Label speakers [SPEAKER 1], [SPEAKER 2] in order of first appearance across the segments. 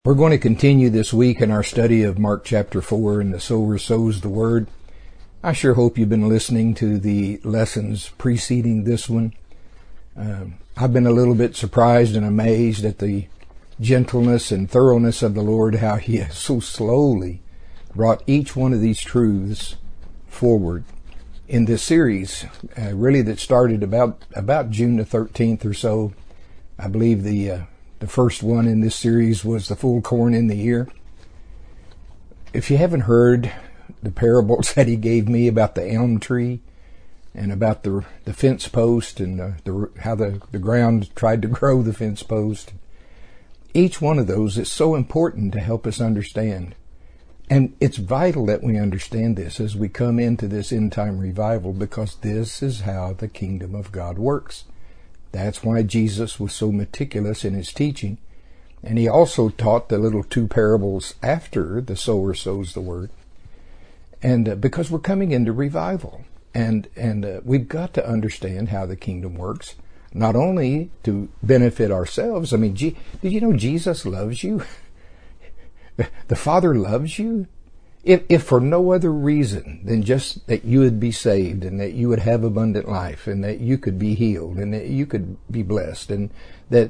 [SPEAKER 1] We're going to continue this week in our study of Mark chapter 4 and the sower sows the word. I sure hope you've been listening to the lessons preceding this one. I've been a little bit surprised and amazed at the gentleness and thoroughness of the Lord, how He has so slowly brought each one of these truths forward in this series, really that started about June the 13th or so. I believe the first one in this series was the full corn in the ear. If you haven't heard the parables that He gave me about the elm tree and about the fence post and how the ground tried to grow the fence post, each one of those is so important to help us understand. And it's vital that we understand this as we come into this end time revival, because this is how the kingdom of God works. That's why Jesus was so meticulous in His teaching. And He also taught the little two parables after the sower sows the word. And because we're coming into revival. And we've got to understand how the kingdom works, not only to benefit ourselves. I mean, did you know Jesus loves you? The Father loves you. If for no other reason than just that you would be saved and that you would have abundant life and that you could be healed and that you could be blessed, and that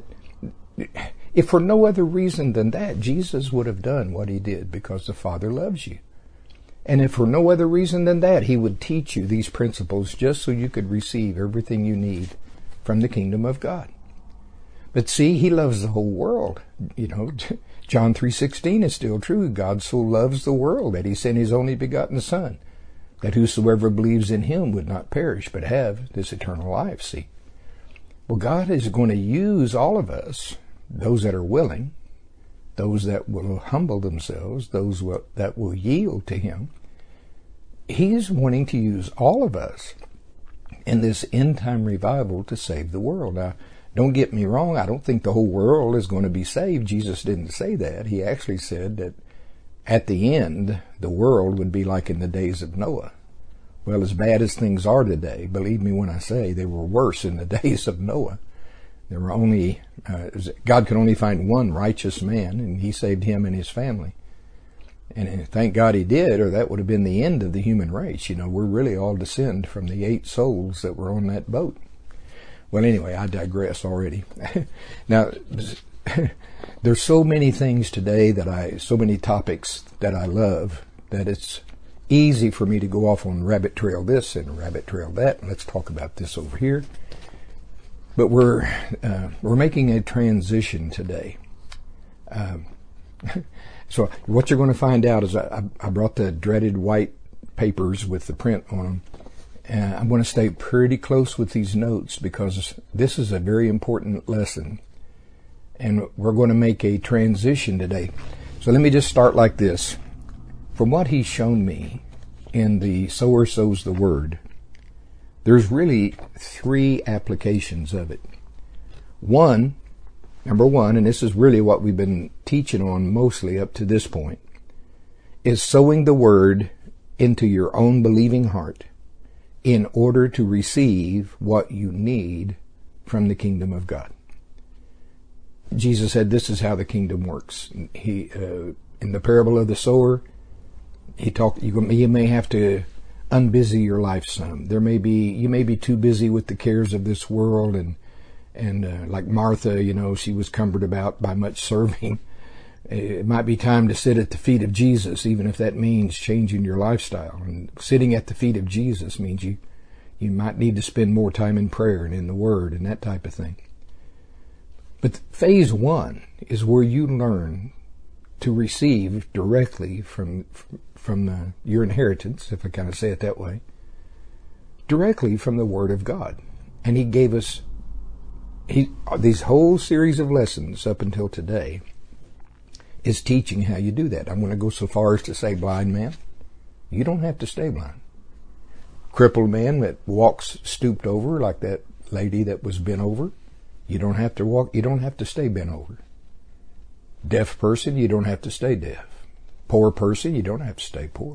[SPEAKER 1] if for no other reason than that, Jesus would have done what He did because the Father loves you. And if for no other reason than that, He would teach you these principles just so you could receive everything you need from the kingdom of God. But see, He loves the whole world. You know, John 3:16 is still true. God so loves the world that He sent His only begotten Son, that whosoever believes in Him would not perish, but have this eternal life. See? Well, God is going to use all of us, those that are willing, those that will humble themselves, those that will yield to Him. He is wanting to use all of us in this end time revival to save the world. Now, don't get me wrong, I don't think the whole world is going to be saved. Jesus didn't say that. He actually said that at the end, the world would be like in the days of Noah. Well, as bad as things are today, believe me when I say they were worse in the days of Noah. There were only, God could only find one righteous man, and He saved him and his family. And thank God He did, or that would have been the end of the human race. You know, we're really all descend from the 8 souls that were on that boat. Well, anyway, I digress already. Now, there's so many things today so many topics that I love, that it's easy for me to go off on rabbit trail this and rabbit trail that, and let's talk about this over here. But we're making a transition today. So what you're going to find out is I brought the dreaded white papers with the print on them. I'm going to stay pretty close with these notes because this is a very important lesson. And we're going to make a transition today. So let me just start like this. From what He's shown me in the sower sows the word, there's really 3 applications of it. Number one, and this is really what we've been teaching on mostly up to this point, is sowing the word into your own believing heart in order to receive what you need from the kingdom of God. Jesus said this is how the kingdom works. He, in the parable of the sower, He talked, you may have to unbusy your life some. You may be too busy with the cares of this world, and like Martha, you know, she was cumbered about by much serving. It might be time to sit at the feet of Jesus, even if that means changing your lifestyle. And sitting at the feet of Jesus means you might need to spend more time in prayer and in the Word and that type of thing. But phase 1 is where you learn to receive directly from your inheritance, if I kind of say it that way, directly from the Word of God. And He gave us these whole series of lessons up until today is teaching how you do that. I'm going to go so far as to say, blind man, you don't have to stay blind. Crippled man that walks stooped over like that lady that was bent over, you don't have to walk, you don't have to stay bent over. Deaf person, you don't have to stay deaf. Poor person, you don't have to stay poor.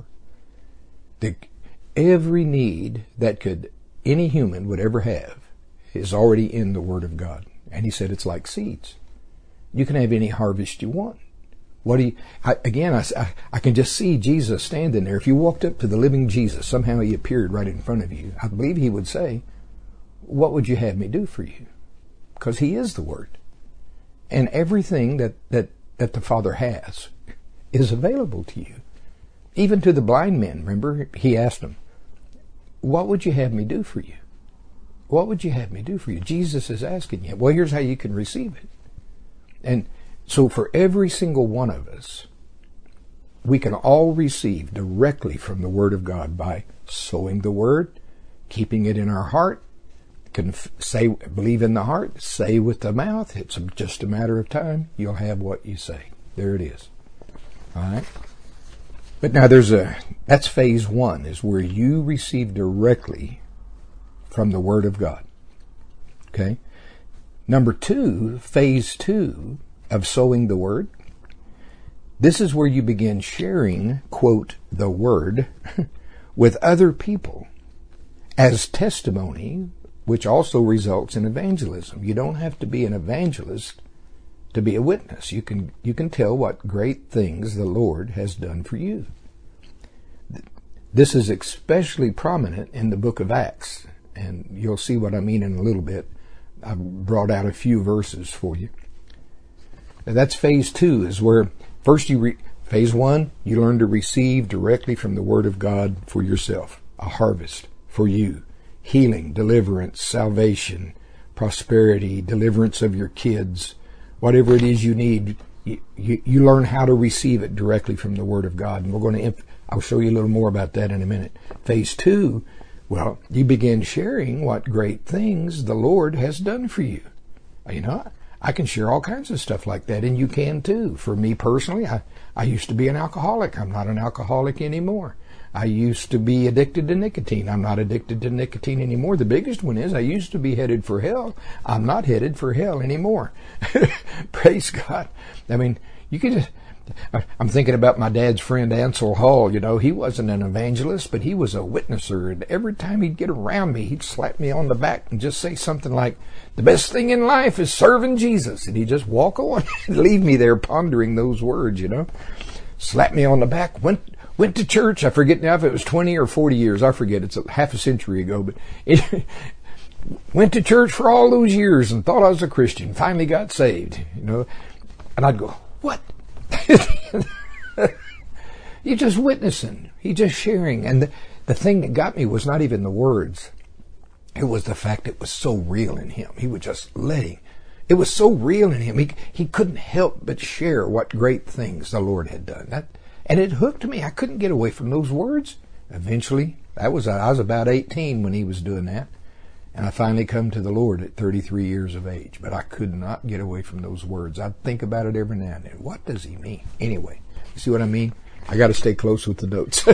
[SPEAKER 1] Every need that any human would ever have is already in the Word of God. And He said it's like seeds. You can have any harvest you want. I can just see Jesus standing there. If you walked up to the living Jesus, somehow he appeared right in front of you, I believe he would say, what would you have me do for you? Because he is the Word. And everything that the Father has is available to you. Even to the blind men, remember, he asked them, what would you have me do for you? What would you have me do for you? Jesus is asking you. Well, here's how you can receive it. And so for every single one of us, we can all receive directly from the Word of God by sowing the Word, keeping it in our heart, can say, believe in the heart, say with the mouth. It's just a matter of time. You'll have what you say. There it is. All right. But now that's phase one, is where you receive directly from the Word of God. Okay. Number two, phase two of sowing the Word. This is where you begin sharing, quote, the Word with other people as testimony, which also results in evangelism. You don't have to be an evangelist to be a witness. You can tell what great things the Lord has done for you. This is especially prominent in the book of Acts, and you'll see what I mean in a little bit. I've brought out a few verses for you. Now that's phase two, is where first phase one, you learn to receive directly from the Word of God for yourself. A harvest for you. Healing, deliverance, salvation, prosperity, deliverance of your kids, whatever it is you need, you learn how to receive it directly from the Word of God. And I'll show you a little more about that in a minute. Phase two, well, you begin sharing what great things the Lord has done for you. You know, I can share all kinds of stuff like that, and you can too. For me personally, I used to be an alcoholic. I'm not an alcoholic anymore. I used to be addicted to nicotine. I'm not addicted to nicotine anymore. The biggest one is I used to be headed for hell. I'm not headed for hell anymore. Praise God. I mean, you can just... I'm thinking about my dad's friend Ansel Hall. You know, he wasn't an evangelist, but he was a witnesser. And every time he'd get around me, he'd slap me on the back and just say something like, the best thing in life is serving Jesus. And he'd just walk on and leave me there pondering those words, you know. Slap me on the back, went to church. I forget now if it was 20 or 40 years. I forget. It's half a century ago. But went to church for all those years and thought I was a Christian. Finally got saved, you know. And I'd go, what? You're just witnessing. You're just sharing. And the thing that got me was not even the words. It was the fact it was so real in him. He was just letting. It was so real in him. He couldn't help but share what great things the Lord had done. And it hooked me. I couldn't get away from those words. Eventually, I was about 18 when he was doing that. And I finally come to the Lord at 33 years of age. But I could not get away from those words. I'd think about it every now and then. What does he mean? Anyway, you see what I mean? I got to stay close with the notes.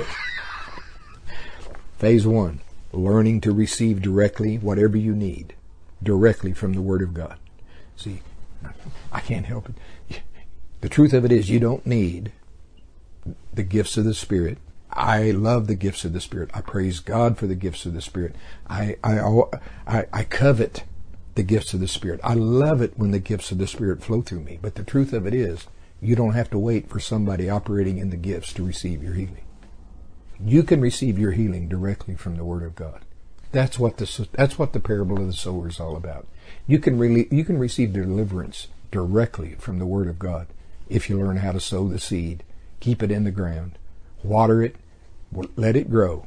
[SPEAKER 1] Phase one, learning to receive directly whatever you need, directly from the Word of God. See, I can't help it. The truth of it is you don't need the gifts of the Spirit. I love the gifts of the Spirit. I praise God for the gifts of the Spirit. I covet the gifts of the Spirit. I love it when the gifts of the Spirit flow through me. But the truth of it is, you don't have to wait for somebody operating in the gifts to receive your healing. You can receive your healing directly from the Word of God. That's what the parable of the sower is all about. You can receive deliverance directly from the Word of God if you learn how to sow the seed, keep it in the ground, water it, let it grow.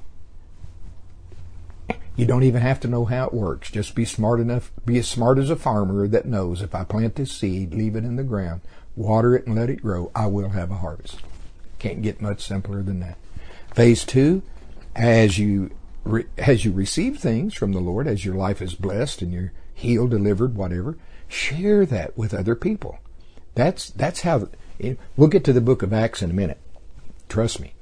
[SPEAKER 1] You don't even have to know how it works. Just be smart enough, be as smart as a farmer that knows if I plant this seed, leave it in the ground, water it and let it grow, I will have a harvest. Can't get much simpler than that. Phase two, as you receive things from the Lord, as your life is blessed and you're healed, delivered, whatever, share that with other people. That's how. We'll get to the book of Acts in a minute. Trust me,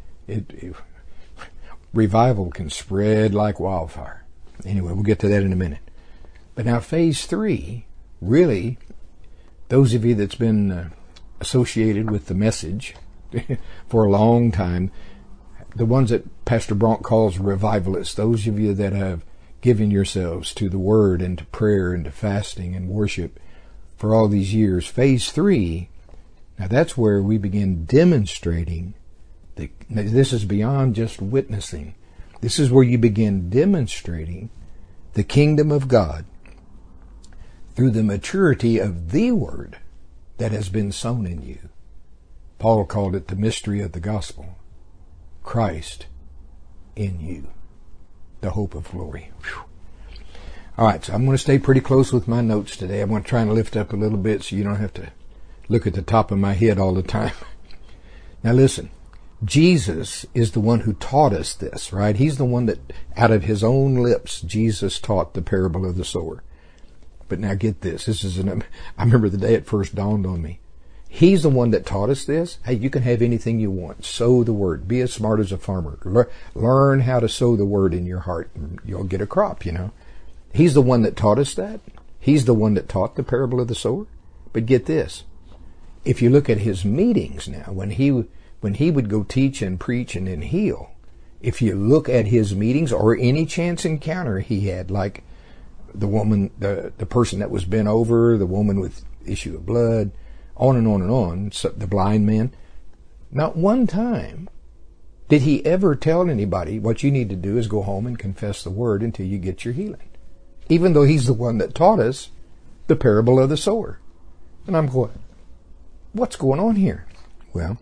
[SPEAKER 1] revival can spread like wildfire. Anyway, we'll get to that in a minute. But now phase three, really, those of you that's been associated with the message for a long time, the ones that Pastor Bronk calls revivalists, those of you that have given yourselves to the Word and to prayer and to fasting and worship for all these years, phase three, Now that's where we begin demonstrating. This is beyond just witnessing. This is where you begin demonstrating the kingdom of God through the maturity of the Word that has been sown in you. Paul called it the mystery of the gospel. Christ in you, the hope of glory. Whew. All right, so I'm going to stay pretty close with my notes today. I'm going to try and lift up a little bit so you don't have to look at the top of my head all the time. Now listen, Jesus is the one who taught us this, right? He's the one that, out of his own lips, Jesus taught the parable of the sower. But now get this. I remember the day it first dawned on me. He's the one that taught us this. Hey, you can have anything you want. Sow the word. Be as smart as a farmer. Learn how to sow the word in your heart, and you'll get a crop, He's the one that taught us that. He's the one that taught the parable of the sower. But get this. If you look at his meetings now, when he would go teach and preach and then heal, if you look at his meetings or any chance encounter he had, like the woman, the person that was bent over, the woman with issue of blood, on and on and on, so the blind man, not one time did he ever tell anybody what you need to do is go home and confess the word until you get your healing. Even though he's the one that taught us the parable of the sower. And I'm going, what's going on here? Well,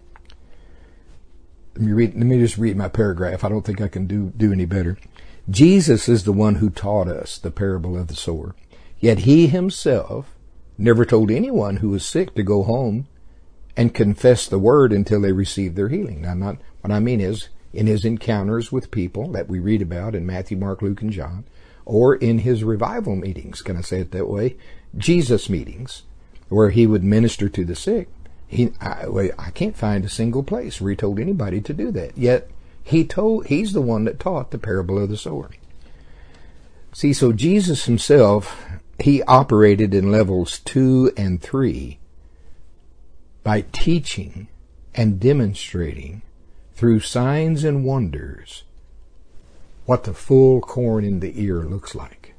[SPEAKER 1] let me just read my paragraph. I don't think I can do any better. Jesus is the one who taught us the parable of the sower. Yet he himself never told anyone who was sick to go home and confess the word until they received their healing. Now, what I mean is, in his encounters with people that we read about in Matthew, Mark, Luke, and John, or in his revival meetings, can I say it that way? Jesus meetings, where he would minister to the sick. I can't find a single place where he told anybody to do that. Yet he's the one that taught the parable of the sower. See, so Jesus himself, he operated in levels 2 and 3 by teaching and demonstrating through signs and wonders what the full corn in the ear looks like.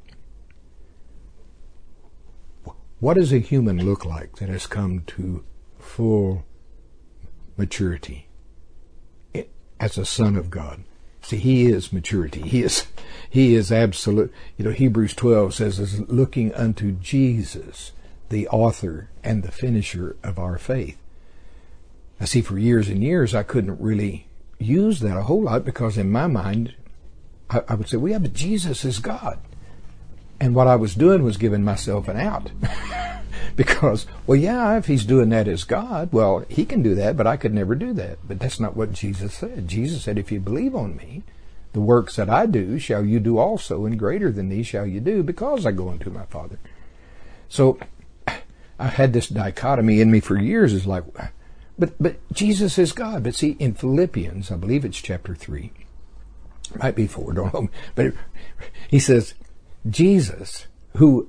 [SPEAKER 1] What does a human look like that has come to full maturity as a son of God? See, he is maturity. He is absolute. Hebrews 12 says, is looking unto Jesus, the author and the finisher of our faith. I see, for years and years, I couldn't really use that a whole lot because in my mind, I would say, well, yeah, but Jesus is God. And what I was doing was giving myself an out. Because, well, yeah, if he's doing that as God, well, he can do that, but I could never do that. But that's not what Jesus said. Jesus said, if you believe on me, the works that I do shall you do also, and greater than these shall you do, because I go unto my Father. So I had this dichotomy in me for years. It's like, but Jesus is God. But see, in Philippians, I believe it's chapter 3, might be 4, don't know, but he says, Jesus, who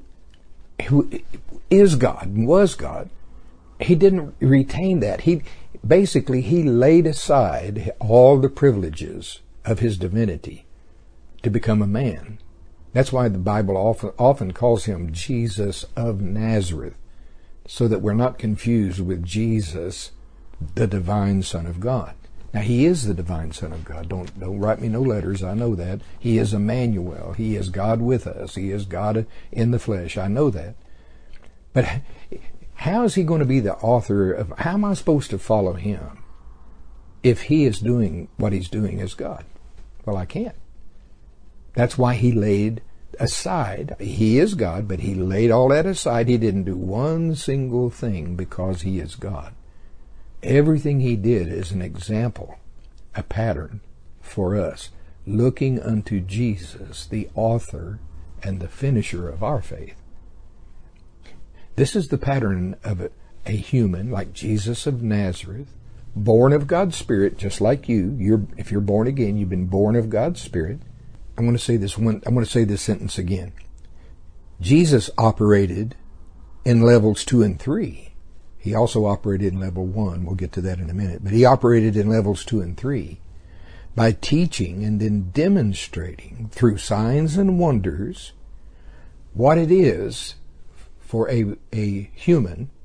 [SPEAKER 1] is God and was God, he didn't retain that. He laid aside all the privileges of his divinity to become a man. That's why the Bible often calls him Jesus of Nazareth, so that we're not confused with Jesus, the divine Son of God. Now, he is the divine Son of God. Don't write me no letters. I know that. He is Emmanuel. He is God with us. He is God in the flesh. I know that. But how is he going to be the author of, how am I supposed to follow him if he is doing what he's doing as God? Well, I can't. That's why he laid aside. He is God, but he laid all that aside. He didn't do one single thing because he is God. Everything he did is an example, a pattern for us, looking unto Jesus, the author and the finisher of our faith. This is the pattern of a human like Jesus of Nazareth, born of God's Spirit, just like you. If you're born again, you've been born of God's Spirit. I'm going to say this sentence again. Jesus operated in levels 2 and 3. He also operated in level 1. We'll get to that in a minute. But he operated in levels 2 and 3 by teaching and then demonstrating through signs and wonders what it is for a human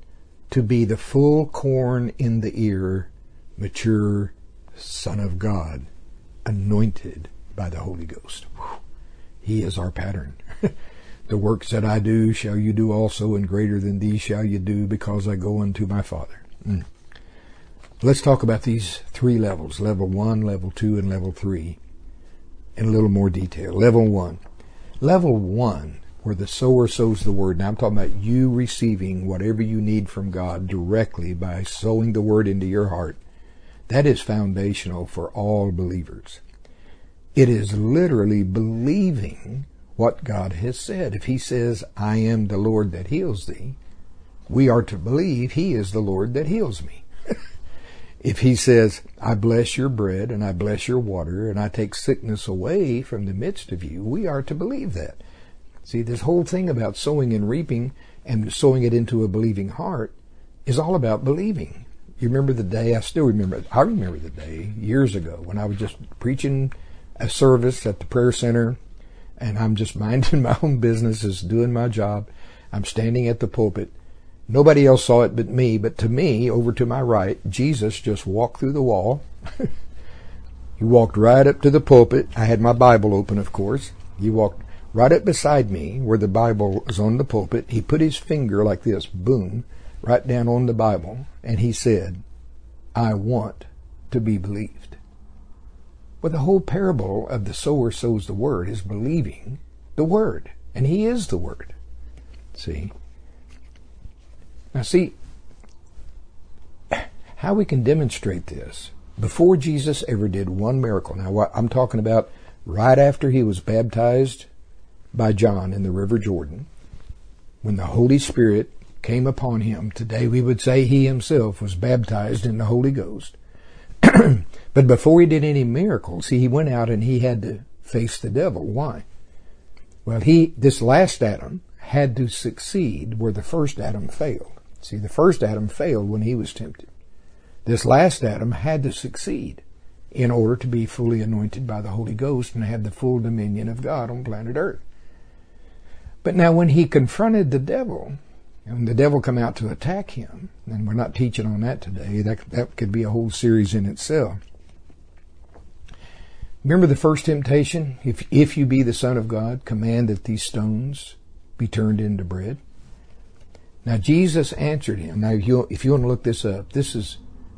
[SPEAKER 1] to be the full corn in the ear, mature Son of God, anointed by the Holy Ghost. Whew. He is our pattern. The works that I do shall you do also, and greater than these shall you do, because I go unto my Father. Let's talk about these three levels, level 1, level 2, and level 3, in a little more detail. Level 1. Level 1, where the sower sows the word. Now I'm talking about you receiving whatever you need from God directly by sowing the word into your heart. That is foundational for all believers. It is literally believing what God has said. If He says, I am the Lord that heals thee, we are to believe He is the Lord that heals me. If He says, I bless your bread and I bless your water and I take sickness away from the midst of you, we are to believe that. See, this whole thing about sowing and reaping and sowing it into a believing heart is all about believing. You remember the day, I remember the day years ago when I was just preaching a service at the prayer center, and I'm just minding my own business, just doing my job. I'm standing at the pulpit. Nobody else saw it but me, but to me, over to my right, Jesus just walked through the wall. He walked right up to the pulpit. I had my Bible open, of course. He walked right up beside me where the Bible was on the pulpit. He put his finger like this, boom, right down on the Bible, and he said, I want to be believed. Well, the whole parable of the sower sows the word is believing the word, and He is the word. See? Now see, how we can demonstrate this, before Jesus ever did one miracle. Now what I'm talking about right after He was baptized by John in the River Jordan, when the Holy Spirit came upon Him. Today we would say He Himself was baptized in the Holy Ghost. But before He did any miracles, He went out and He had to face the devil. Why? Well, this last Adam had to succeed where the first Adam failed. See, the first Adam failed when he was tempted. This last Adam had to succeed in order to be fully anointed by the Holy Ghost and have the full dominion of God on planet Earth. But now when he confronted the devil, and the devil come out to attack him, and we're not teaching on that today, that could be a whole series in itself. Remember the first temptation? If you be the Son of God, command that these stones be turned into bread. Now Jesus answered him. Now if you want to look this up, this is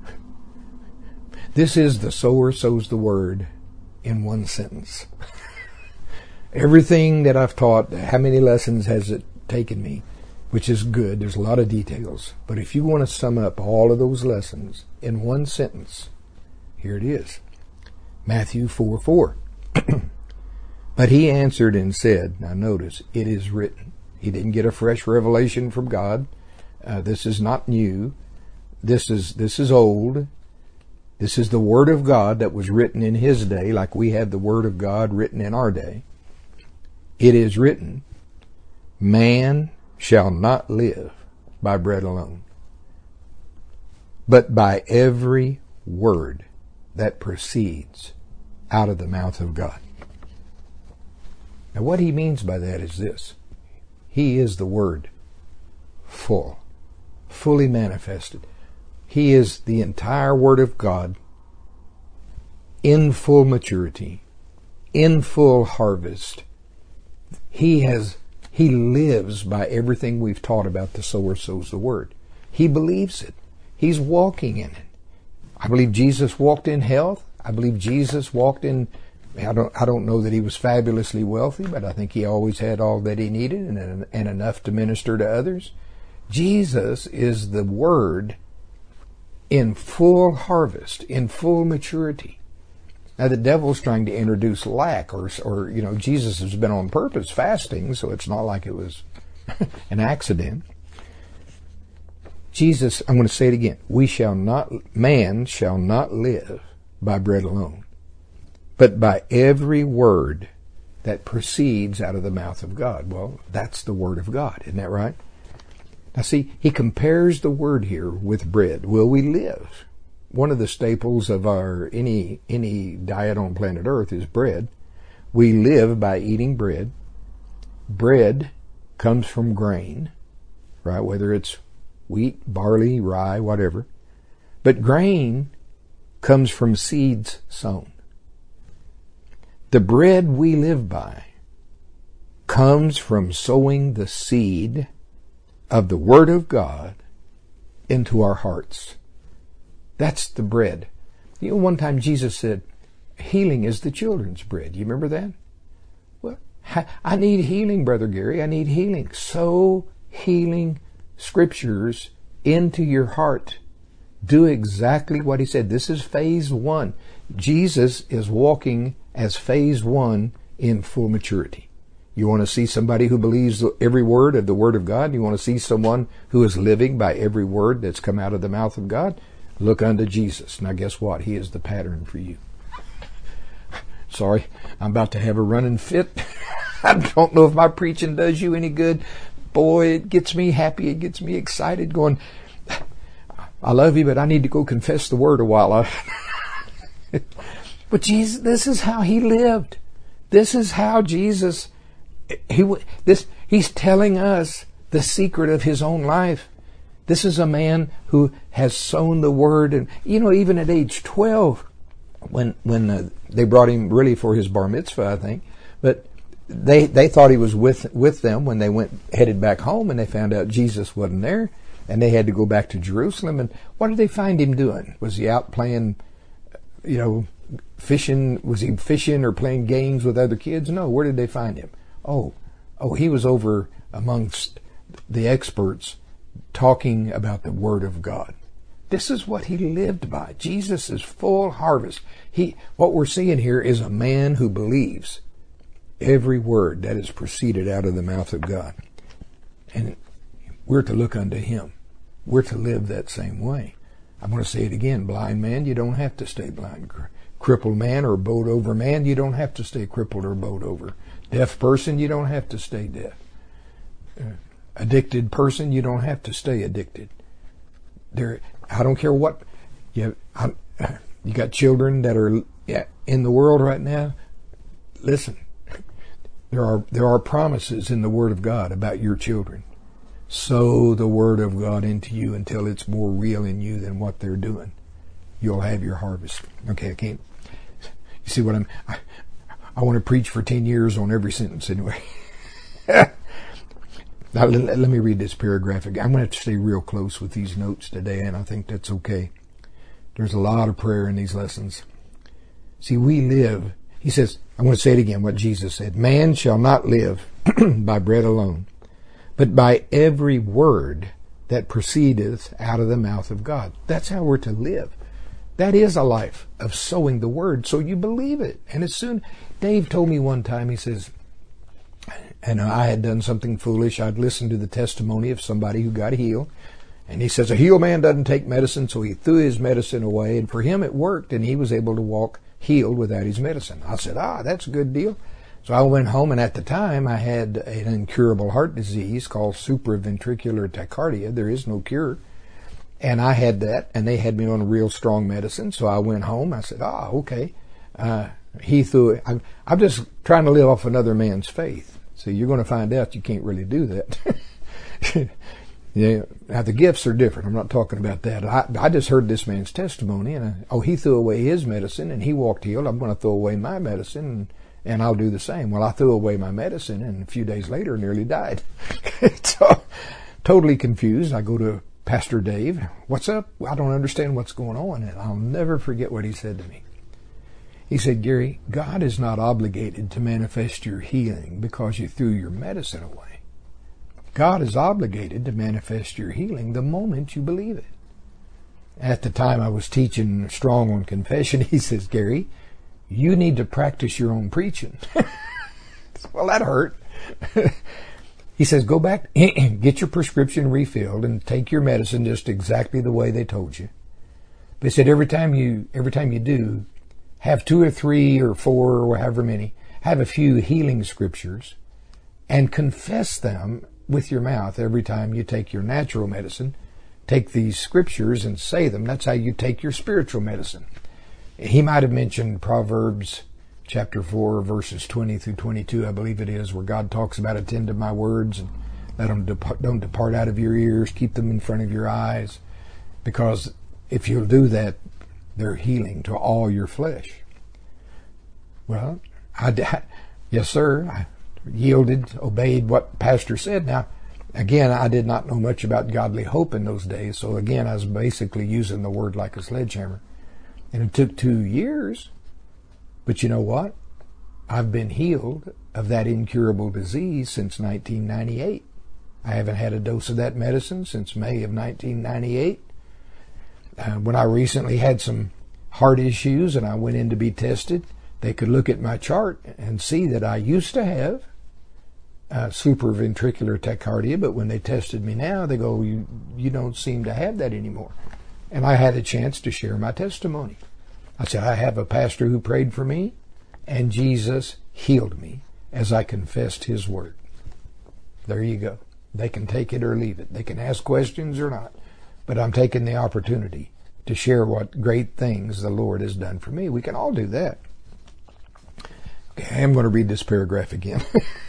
[SPEAKER 1] the sower sows the word in one sentence. Everything that I've taught, how many lessons has it taken me? Which is good. There's a lot of details. But if you want to sum up all of those lessons in one sentence, here it is. Matthew 4:4. But he answered and said, now notice, it is written. He didn't get a fresh revelation from God. This is not new. This is old. This is the Word of God that was written in His day, like we have the Word of God written in our day. It is written, man shall not live by bread alone, but by every word that proceeds out of the mouth of God. Now what he means by that is this. He is the Word, fully manifested. He is the entire Word of God in full maturity, in full harvest. He lives by everything we've taught about the sower sows the word. He believes it. He's walking in it. I believe Jesus walked in health. I believe Jesus walked in, I don't know that he was fabulously wealthy, but I think he always had all that he needed and enough to minister to others. Jesus is the Word in full harvest, in full maturity. Now the devil's trying to introduce lack, or Jesus has been on purpose fasting, so it's not like it was an accident. Jesus, I'm going to say it again. Man shall not live by bread alone, but by every word that proceeds out of the mouth of God. Well, that's the Word of God, isn't that right? Now see, he compares the word here with bread. Will we live? One of the staples of our any diet on planet Earth is bread. We live by eating bread. Bread comes from grain, right? Whether it's wheat, barley, rye, whatever. But grain comes from seeds sown. The bread we live by comes from sowing the seed of the Word of God into our hearts. That's the bread. You know, one time Jesus said, healing is the children's bread. You remember that? Well, I need healing, Brother Gary. I need healing. Sow healing scriptures into your heart. Do exactly what he said. This is phase 1. Jesus is walking as phase 1 in full maturity. You want to see somebody who believes every word of the Word of God? You want to see someone who is living by every word that's come out of the mouth of God? Look unto Jesus. Now guess what? He is the pattern for you. Sorry, I'm about to have a running fit. I don't know if my preaching does you any good. Boy, it gets me happy. It gets me excited going, I love you, but I need to go confess the Word a while. But Jesus, this is how He lived. This is how Jesus, He's telling us the secret of His own life. This is a man who has sown the Word. And, even at age 12, when they brought him really for his bar mitzvah, I think, but they thought he was with them when they headed back home, and they found out Jesus wasn't there, and they had to go back to Jerusalem. And what did they find him doing? Was he out playing, fishing? Was he fishing or playing games with other kids? No. Where did they find him? Oh, he was over amongst the experts talking about the Word of God. This is what he lived by. Jesus is full harvest. What we're seeing here is a man who believes every word that is proceeded out of the mouth of God. And we're to look unto Him. We're to live that same way. I'm going to say it again. Blind man, you don't have to stay blind. Crippled man or bowed over man, you don't have to stay crippled or bowed over. Deaf person, you don't have to stay deaf. Addicted person, you don't have to stay addicted. I don't care what you got children that are in the world right now. Listen, there are promises in the Word of God about your children. Sow the Word of God into you until it's more real in you than what they're doing. You'll have your harvest. Okay, I can't. You see what I want to preach for 10 years on every sentence anyway. Now, let me read this paragraph again. I'm going to have to stay real close with these notes today, and I think that's okay. There's a lot of prayer in these lessons. See, we live, he says, I'm going to say it again, what Jesus said. Man shall not live by bread alone, but by every word that proceedeth out of the mouth of God. That's how we're to live. That is a life of sowing the Word, so you believe it. And as soon, Dave told me one time, he says, and I had done something foolish. I'd listened to the testimony of somebody who got healed. And he says, a healed man doesn't take medicine, so he threw his medicine away. And for him it worked, and he was able to walk healed without his medicine. I said, that's a good deal. So I went home, and at the time I had an incurable heart disease called supraventricular tachycardia. There is no cure. And I had that, and they had me on real strong medicine. So I went home. I said, okay. He threw it. I'm just trying to live off another man's faith. So you're going to find out you can't really do that. Yeah. Now the gifts are different. I'm not talking about that. I just heard this man's testimony, and he threw away his medicine and he walked healed. I'm going to throw away my medicine and I'll do the same. Well, I threw away my medicine, and a few days later nearly died. So totally confused. I go to Pastor Dave. What's up? I don't understand what's going on. And I'll never forget what he said to me. He said, Gary, God is not obligated to manifest your healing because you threw your medicine away. God is obligated to manifest your healing the moment you believe it. At the time I was teaching strong on confession, he says, Gary, you need to practice your own preaching. Well, that hurt. He says, go back, get your prescription refilled and take your medicine just exactly the way they told you. They said every time you do, have 2 or 3 or 4 or however many, have a few healing scriptures and confess them with your mouth every time you take your natural medicine. Take these scriptures and say them. That's how you take your spiritual medicine. He might have mentioned Proverbs chapter 4, verses 20 through 22, I believe it is, where God talks about attend to my words. And Let them don't depart out of your ears. Keep them in front of your eyes. Because if you'll do that, they're healing to all your flesh. Well, yes, sir. I yielded, obeyed what Pastor said. Now, again, I did not know much about godly hope in those days. So again, I was basically using the word like a sledgehammer. And it took 2 years. But you know what? I've been healed of that incurable disease since 1998. I haven't had a dose of that medicine since May of 1998. When I recently had some heart issues and I went in to be tested, they could look at my chart and see that I used to have supraventricular tachycardia, but when they tested me now, they go, you don't seem to have that anymore. And I had a chance to share my testimony. I said, I have a pastor who prayed for me, and Jesus healed me as I confessed his word. There you go. They can take it or leave it. They can ask questions or not. But I'm taking the opportunity to share what great things the Lord has done for me. We can all do that. Okay, I am going to read this paragraph again.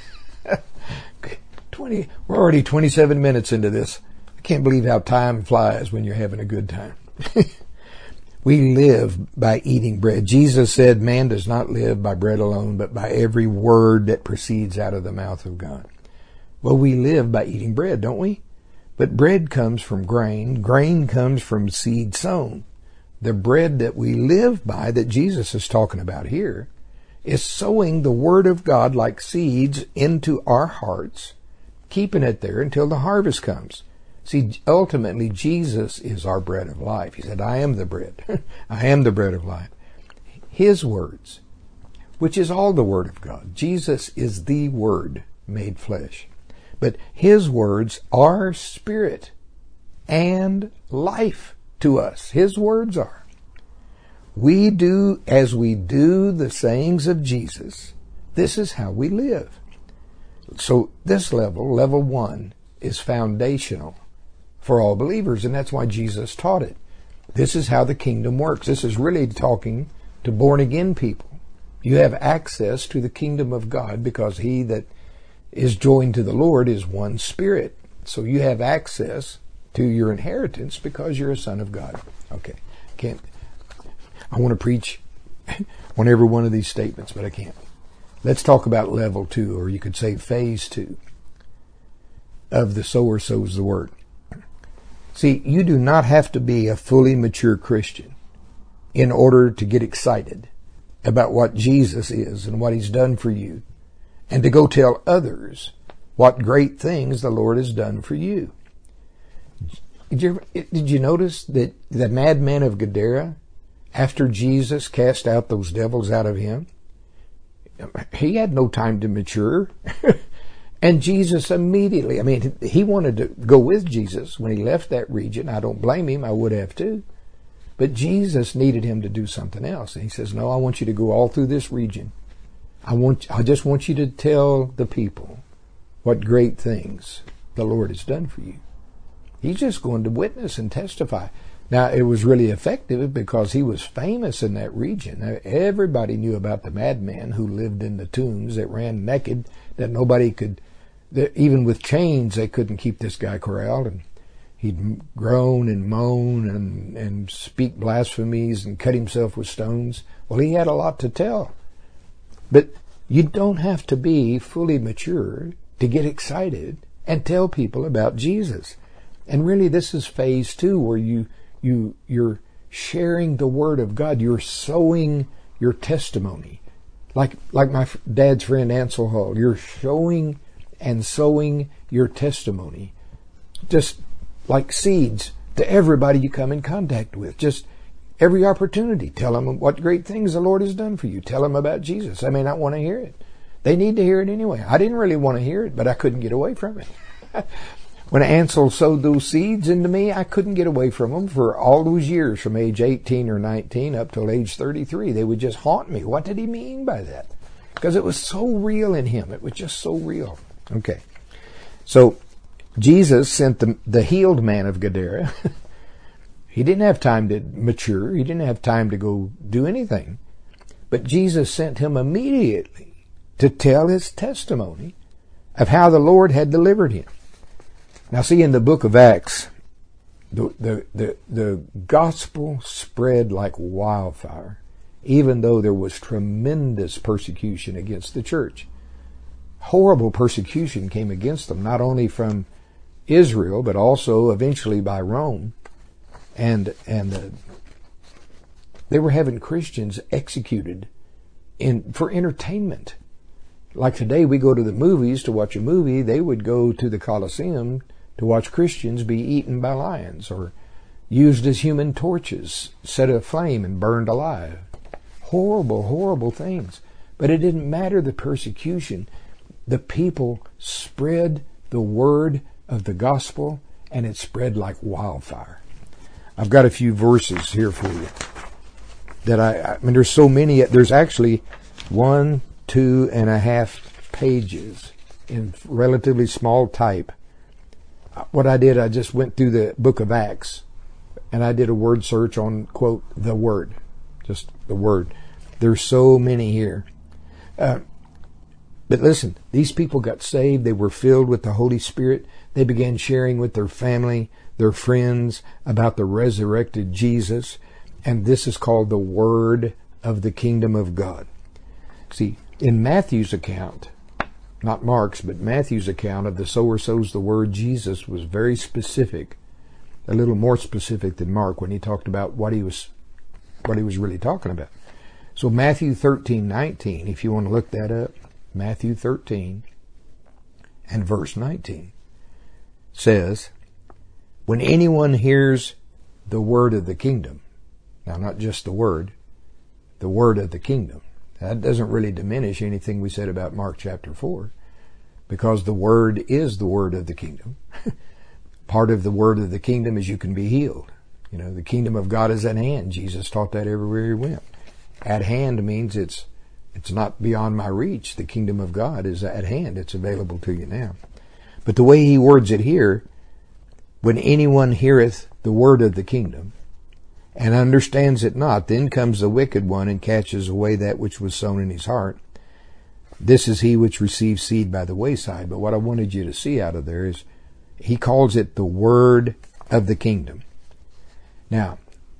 [SPEAKER 1] We're already 27 minutes into this. I can't believe how time flies when you're having a good time. We live by eating bread. Jesus said, man does not live by bread alone, but by every word that proceeds out of the mouth of God. Well, we live by eating bread, don't we? But bread comes from grain. Grain comes from seed sown. The bread that we live by, that Jesus is talking about here, is sowing the Word of God like seeds into our hearts, keeping it there until the harvest comes. See, ultimately, Jesus is our bread of life. He said, I am the bread. I am the bread of life. His words, which is all the Word of God. Jesus is the Word made flesh. But His words are spirit and life to us. His words are. We do as we do the sayings of Jesus. This is how we live. So this level 1, is foundational for all believers, and that's why Jesus taught it. This is how the kingdom works. This is really talking to born-again people. You have access to the kingdom of God because he that is joined to the Lord is one spirit. So you have access to your inheritance because you're a son of God. Okay. I want to preach on every one of these statements, but I can't. Let's talk about level 2, or you could say phase 2 of the sower sows the word. See, you do not have to be a fully mature Christian in order to get excited about what Jesus is and what He's done for you, and to go tell others what great things the Lord has done for you. Did you notice that the madman of Gadara, after Jesus cast out those devils out of him, he had no time to mature. And Jesus immediately, he wanted to go with Jesus when he left that region. I don't blame him. I would have too. But Jesus needed him to do something else. And he says, no, I want you to go all through this region. I just want you to tell the people what great things the Lord has done for you. He's just going to witness and testify. Now, it was really effective because he was famous in that region. Now, everybody knew about the madman who lived in the tombs, that ran naked, that nobody could, even with chains, they couldn't keep this guy corralled. And he'd groan and moan and speak blasphemies and cut himself with stones. Well, he had a lot to tell. But you don't have to be fully mature to get excited and tell people about Jesus. And really, this is phase 2, where you're sharing the Word of God. You're sowing your testimony. Like my dad's friend Ansel Hall. You're showing and sowing your testimony. Just like seeds to everybody you come in contact with. Just every opportunity. Tell them what great things the Lord has done for you. Tell them about Jesus. They may not want to hear it. They need to hear it anyway. I didn't really want to hear it, but I couldn't get away from it. When Ansel sowed those seeds into me, I couldn't get away from them for all those years, from age 18 or 19 up till age 33. They would just haunt me. What did he mean by that? Because it was so real in him. It was just so real. Okay. So Jesus sent the healed man of Gadara. He didn't have time to mature. He didn't have time to go do anything. But Jesus sent him immediately to tell his testimony of how the Lord had delivered him. Now see, in the book of Acts, the gospel spread like wildfire, even though there was tremendous persecution against the church. Horrible persecution came against them, not only from Israel, but also eventually by Rome. And they were having Christians executed for entertainment. Like today, we go to the movies to watch a movie. They would go to the Colosseum to watch Christians be eaten by lions or used as human torches, set aflame and burned alive. Horrible, horrible things. But it didn't matter the persecution. The people spread the word of the gospel, and it spread like wildfire. I've got a few verses here for you that I mean, there's so many. There's actually 2.5 pages in relatively small type. What I did, I just went through the book of Acts and I did a word search on, quote, the word, just the word. There's so many here. But listen, these people got saved. They were filled with the Holy Spirit. They began sharing with their family, their friends about the resurrected Jesus. And this is called the word of the kingdom of God. See, in Matthew's account, not Mark's, but Matthew's account of the sower sows the word, Jesus was very specific, a little more specific than Mark when he talked about what he was really talking about. So Matthew 13:19, if you want to look that up, Matthew 13 and verse 19 says, when anyone hears the word of the kingdom, now not just the word of the kingdom. That doesn't really diminish anything we said about Mark chapter 4, because the word is the word of the kingdom. Part of the word of the kingdom is you can be healed. You know, the kingdom of God is at hand. Jesus taught that everywhere he went. At hand means it's not beyond my reach. The kingdom of God is at hand. It's available to you now. But the way he words it here, when anyone heareth the word of the kingdom and understands it not, then comes the wicked one and catches away that which was sown in his heart. This is he which receives seed by the wayside. But what I wanted you to see out of there is he calls it the word of the kingdom. Now,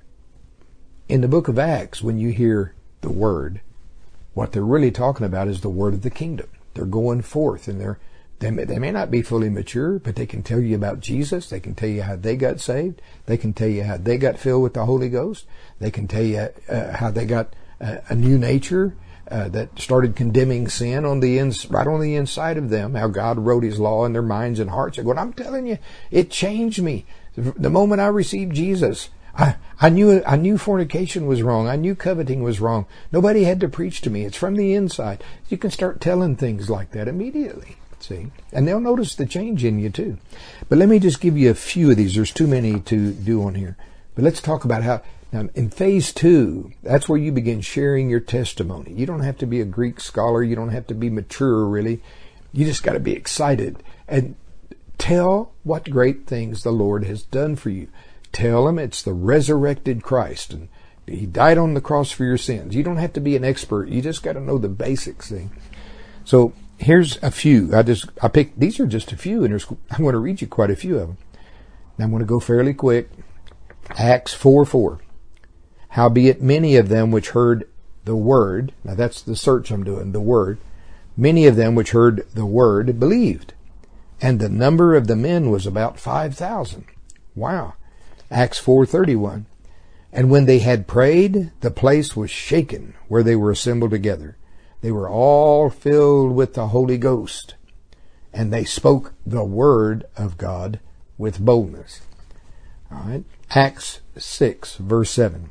[SPEAKER 1] in the book of Acts, when you hear the word, what they're really talking about is the word of the kingdom. They're going forth, and they may not be fully mature, but they can tell you about Jesus. They can tell you how they got saved. They can tell you how they got filled with the Holy Ghost. They can tell you how they got a new nature that started condemning sin right on the inside of them. How God wrote His law in their minds and hearts. They're going, I'm telling you, it changed me. The moment I received Jesus, I knew fornication was wrong. I knew coveting was wrong. Nobody had to preach to me. It's from the inside. You can start telling things like that immediately. See? And they'll notice the change in you too. But let me just give you a few of these. There's too many to do on here. But let's talk about how, now in phase 2, that's where you begin sharing your testimony. You don't have to be a Greek scholar. You don't have to be mature really. You just got to be excited and tell what great things the Lord has done for you. Tell them it's the resurrected Christ and He died on the cross for your sins. You don't have to be an expert. You just got to know the basics thing. So here's a few. I picked, these are just a few, and I'm going to read you quite a few of them. Now I'm going to go fairly quick. Acts 4:4. Howbeit many of them which heard the word, now that's the search I'm doing, the word. Many of them which heard the word believed, and the number of the men was about 5,000. Wow. Acts 4:31. And when they had prayed, the place was shaken where they were assembled together. They were all filled with the Holy Ghost, and they spoke the word of God with boldness. All right. Acts 6, verse 7.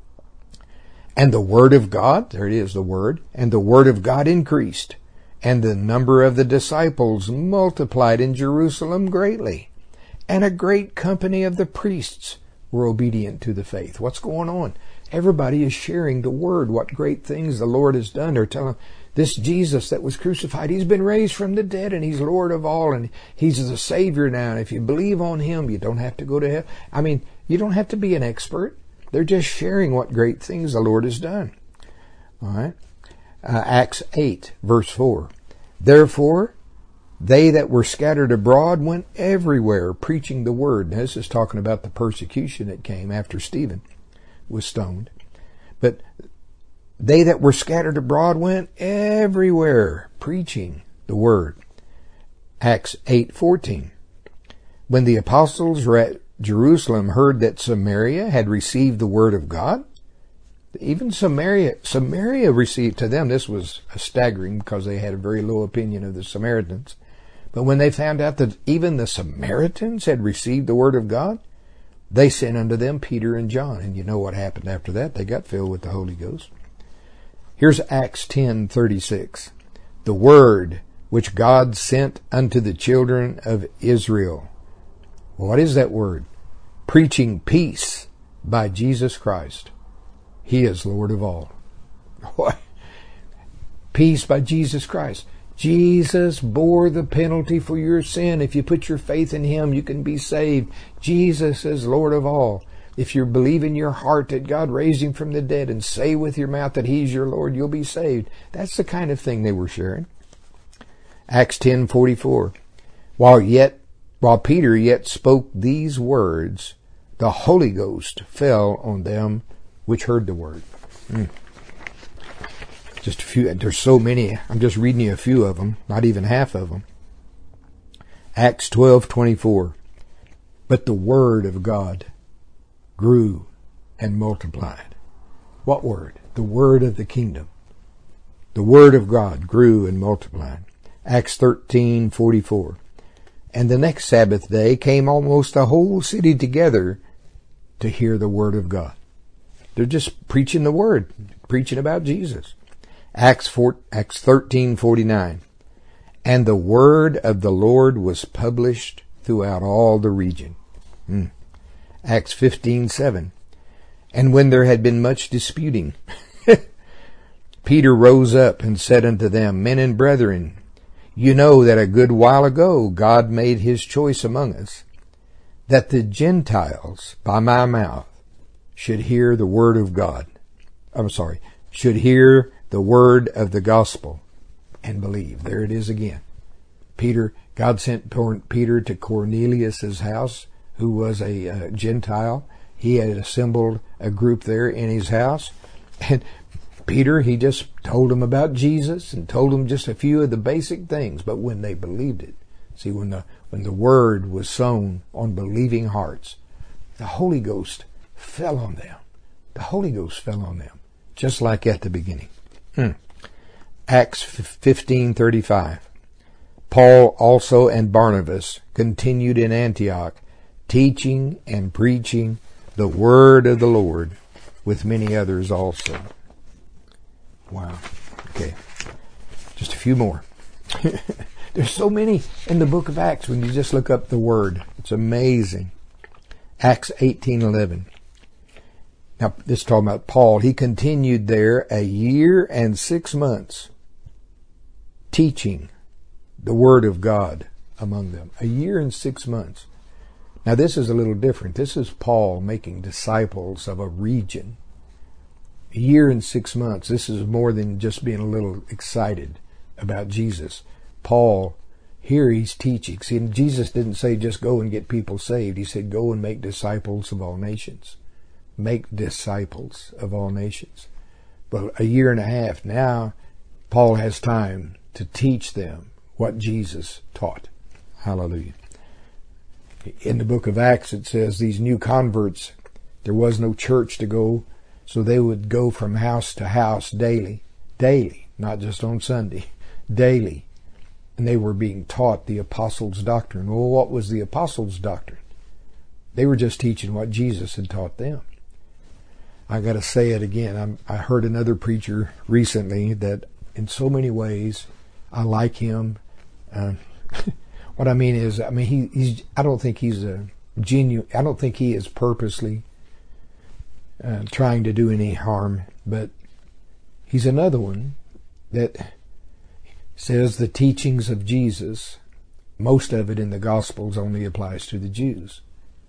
[SPEAKER 1] And the word of God, there it is, the word, and the word of God increased, and the number of the disciples multiplied in Jerusalem greatly, and a great company of the priests were obedient to the faith. What's going on? Everybody is sharing the word, what great things the Lord has done. They're telling this Jesus that was crucified, He's been raised from the dead, and He's Lord of all, and He's the Savior now. And if you believe on Him, you don't have to go to hell. I mean, you don't have to be an expert. They're just sharing what great things the Lord has done. All right. Acts 8, verse 4. Therefore, They that were scattered abroad went everywhere preaching the word. Now, this is talking about the persecution that came after Stephen was stoned. But they that were scattered abroad went everywhere preaching the word. Acts 8:14. When the apostles were at Jerusalem heard that Samaria had received the word of God, even Samaria received. To them this was staggering because they had a very low opinion of the Samaritans. But when they found out that even the Samaritans had received the word of God, they sent unto them Peter and John. And you know what happened after that? They got filled with the Holy Ghost. Here's Acts 10:36. The word which God sent unto the children of Israel. What is that word? Preaching peace by Jesus Christ. He is Lord of all. Peace by Jesus Christ. Jesus bore the penalty for your sin. If you put your faith in Him, you can be saved. Jesus is Lord of all. If you believe in your heart that God raised Him from the dead and say with your mouth that He's your Lord, you'll be saved. That's the kind of thing they were sharing. Acts 10:44. While Peter yet spoke these words, the Holy Ghost fell on them which heard the word. Just a few. There's so many. I'm just reading you a few of them, not even half of them. Acts 12:24. But the word of God grew and multiplied. What word? The word of the kingdom. The word of God grew and multiplied. Acts 13:44. And the next Sabbath day came almost the whole city together to hear the word of God. They're just preaching the word, preaching about Jesus. Acts 13:49. And the word of the Lord was published throughout all the region. Acts 15:7. And when there had been much disputing, Peter rose up and said unto them, Men and brethren, you know that a good while ago God made His choice among us, that the Gentiles by my mouth should hear the word of God. Should hear the word of the gospel and believe. There it is again. God sent Peter to Cornelius' house, who was a Gentile. He had assembled a group there in his house. And Peter, he just told them about Jesus and told them just a few of the basic things. But when they believed it, see, when the word was sown on believing hearts, the Holy Ghost fell on them. The Holy Ghost fell on them, just like at the beginning. Acts 15:35. Paul also and Barnabas continued in Antioch, teaching and preaching the word of the Lord with many others also. Wow. Okay. Just a few more. There's so many in the book of Acts when you just look up the word. It's amazing. Acts 18:11. Now, this is talking about Paul. He continued there 1 year and 6 months teaching the word of God among them. 1 year and 6 months. Now, this is a little different. This is Paul making disciples of a region. 1 year and 6 months. This is more than just being a little excited about Jesus. Paul, here he's teaching. See, Jesus didn't say just go and get people saved. He said go and make disciples of all nations. Make disciples of all nations. But 1.5 years now, Paul has time to teach them what Jesus taught. Hallelujah. In the book of Acts, it says these new converts, there was no church to go, so they would go from house to house daily, not just on Sunday, daily. And they were being taught the apostles' doctrine. Well, what was the apostles' doctrine? They were just teaching what Jesus had taught them. I got to say it again. I heard another preacher recently that in so many ways I like him. What I mean is, he's. I don't think he's a genuine. I don't think he is purposely trying to do any harm. But he's another one that says the teachings of Jesus, most of it in the Gospels, only applies to the Jews.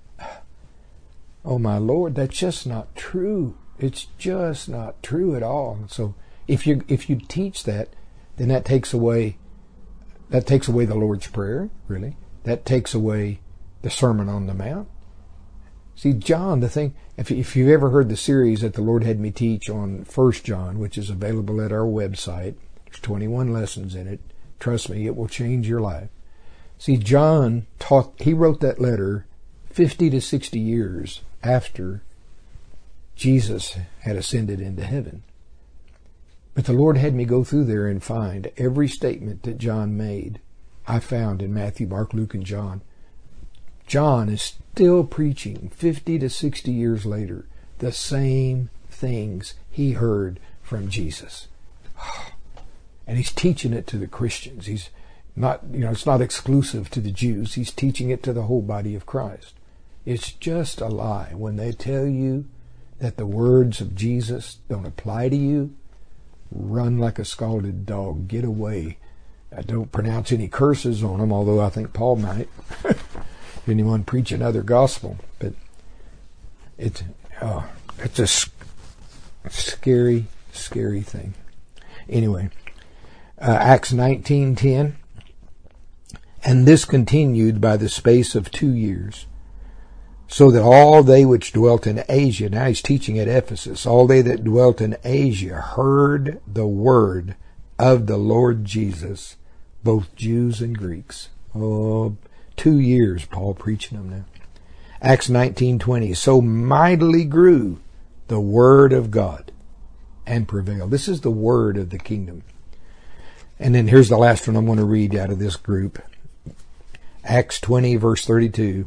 [SPEAKER 1] Oh my Lord, that's just not true. It's just not true at all. So if you teach that, then that takes away That takes away the Lord's Prayer, really. That takes away the Sermon on the Mount. See, John, the thing, if you've ever heard the series that the Lord had me teach on 1 John, which is available at our website, there's 21 lessons in it. Trust me, it will change your life. See, John he wrote that letter 50 to 60 years after Jesus had ascended into heaven. But the Lord had me go through there and find every statement that John made, I found in Matthew, Mark, Luke, and John. John is still preaching 50 to 60 years later the same things he heard from Jesus. And he's teaching it to the Christians. He's not, it's not exclusive to the Jews. He's teaching it to the whole body of Christ. It's just a lie when they tell you that the words of Jesus don't apply to you. Run like a scalded dog. Get away. I don't pronounce any curses on them, although I think Paul might. Anyone preach another gospel. But it's a scary, scary thing. Anyway, Acts 19:10. And this continued by the space of 2 years, so that all they which dwelt in Asia, now he's teaching at Ephesus, all they that dwelt in Asia heard the word of the Lord Jesus, both Jews and Greeks. 2 years, Paul preaching them now. Acts 19:20, so mightily grew the word of God and prevailed. This is the word of the kingdom. And then here's the last one I'm going to read out of this group. Acts 20, verse 32.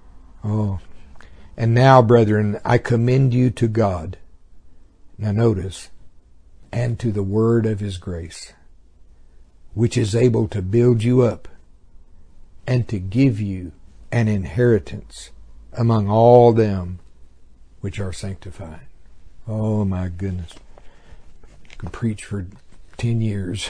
[SPEAKER 1] And now, brethren, I commend you to God. Now notice, and to the word of his grace, which is able to build you up and to give you an inheritance among all them which are sanctified. Oh my goodness. I could preach for 10 years.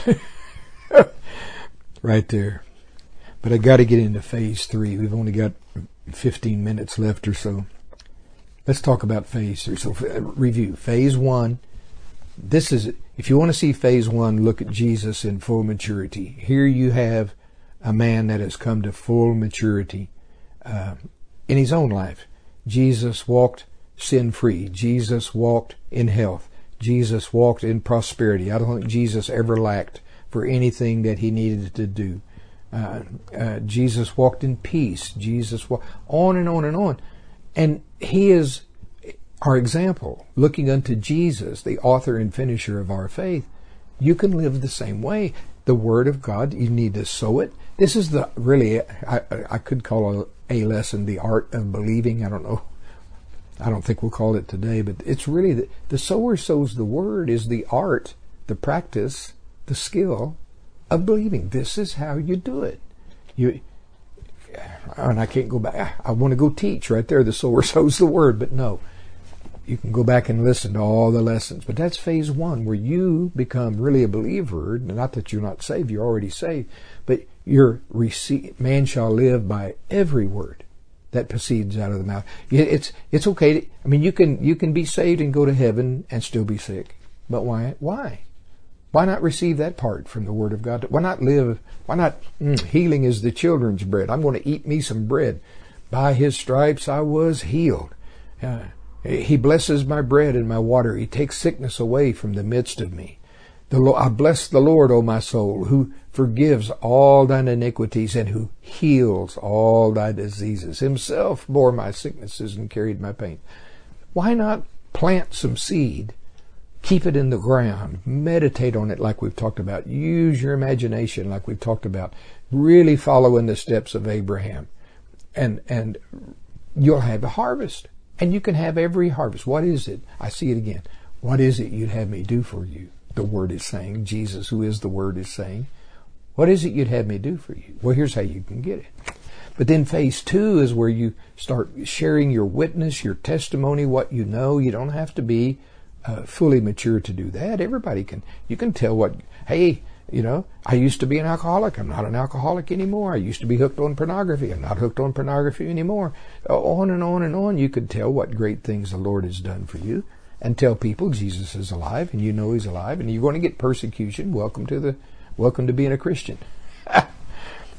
[SPEAKER 1] Right there. But I got to get into phase 3. We've only got 15 minutes left or so. Let's talk about phase 3. So review. Phase 1. This is, if you want to see phase 1, look at Jesus in full maturity. Here you have a man that has come to full maturity in his own life. Jesus walked sin-free. Jesus walked in health. Jesus walked in prosperity. I don't think Jesus ever lacked for anything that he needed to do. Jesus walked in peace. Jesus walked on and on and on. And he is our example. Looking unto Jesus, the author and finisher of our faith, you can live the same way. The Word of God, you need to sow it. This is the, really, I could call a lesson, the art of believing. I don't know. I don't think we'll call it today, but it's really the sower sows the Word is the art, the practice, the skill of believing. This is how you do it. And I can't go back. I want to go teach right there. The sower sows the word, but no. You can go back and listen to all the lessons. But that's phase 1, where you become really a believer. Not that you're not saved, you're already saved. But man shall live by every word that proceeds out of the mouth. It's okay. You can be saved and go to heaven and still be sick. But why? Why not receive that part from the Word of God? Why not live? Why not? Healing is the children's bread. I'm going to eat me some bread. By His stripes I was healed. He blesses my bread and my water. He takes sickness away from the midst of me. I bless the Lord, O my soul, who forgives all thine iniquities and who heals all thy diseases. Himself bore my sicknesses and carried my pain. Why not plant some seed? Keep it in the ground. Meditate on it like we've talked about. Use your imagination like we've talked about. Really follow in the steps of Abraham. And you'll have a harvest. And you can have every harvest. What is it? I see it again. What is it you'd have me do for you? The Word is saying. Jesus, who is the Word, is saying. What is it you'd have me do for you? Well, here's how you can get it. But then phase 2 is where you start sharing your witness, your testimony, what you know. You don't have to be fully mature to do that. Everybody can. You can tell hey, I used to be an alcoholic. I'm not an alcoholic anymore. I used to be hooked on pornography. I'm not hooked on pornography anymore. On and on and on. You could tell what great things the Lord has done for you and tell people Jesus is alive and you know He's alive and you're going to get persecution. Welcome to being a Christian.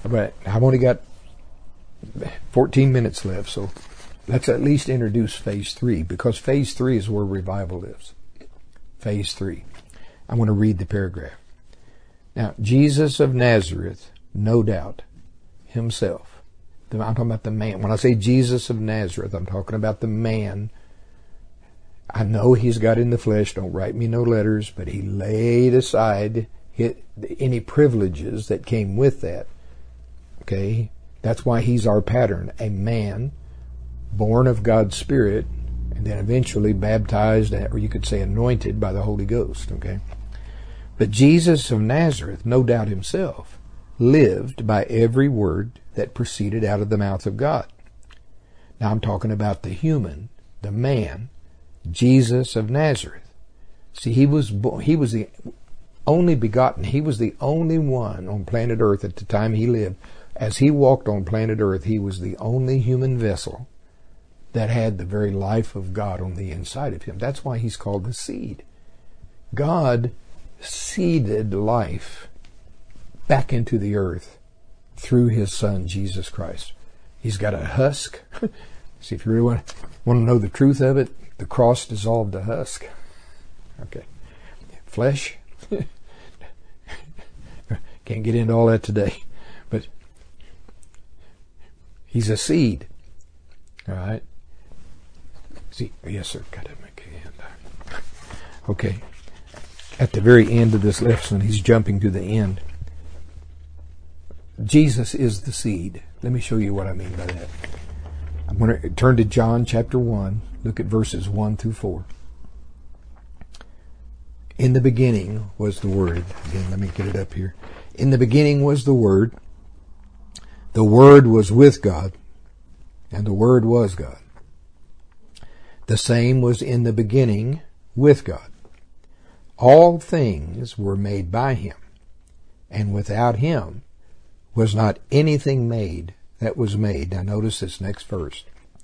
[SPEAKER 1] But I've only got 14 minutes left, so let's at least introduce phase 3, because phase 3 is where revival lives. Phase 3. I'm going to read the paragraph. Now, Jesus of Nazareth, no doubt, himself. I'm talking about the man. When I say Jesus of Nazareth, I'm talking about the man. I know he's got in the flesh, don't write me no letters, but he laid aside any privileges that came with that. Okay? That's why he's our pattern. A man born of God's Spirit and then eventually baptized, or you could say anointed by the Holy Ghost. Okay? But Jesus of Nazareth, no doubt himself, lived by every word that proceeded out of the mouth of God. Now I'm talking about the human, the man, Jesus of Nazareth. See, he was the only begotten. He was the only one on planet Earth at the time he lived. As he walked on planet Earth, he was the only human vessel that had the very life of God on the inside of him. That's why he's called the seed. God seeded life back into the earth through his Son, Jesus Christ. He's got a husk. See, if you really want to know the truth of it, the cross dissolved the husk. Okay. Flesh. Can't get into all that today. But he's a seed. All right. See, yes, sir. Got to make a hand. Okay. At the very end of this lesson, he's jumping to the end. Jesus is the seed. Let me show you what I mean by that. I'm going to turn to John chapter 1. Look at verses 1 through 4. In the beginning was the Word. Again, let me get it up here. In the beginning was the Word. The Word was with God, and the Word was God. The same was in the beginning with God. All things were made by him, and without him was not anything made that was made. Now notice this next verse.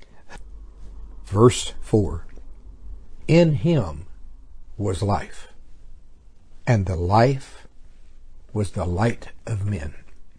[SPEAKER 1] Verse 4. In him was life, and the life was the light of men.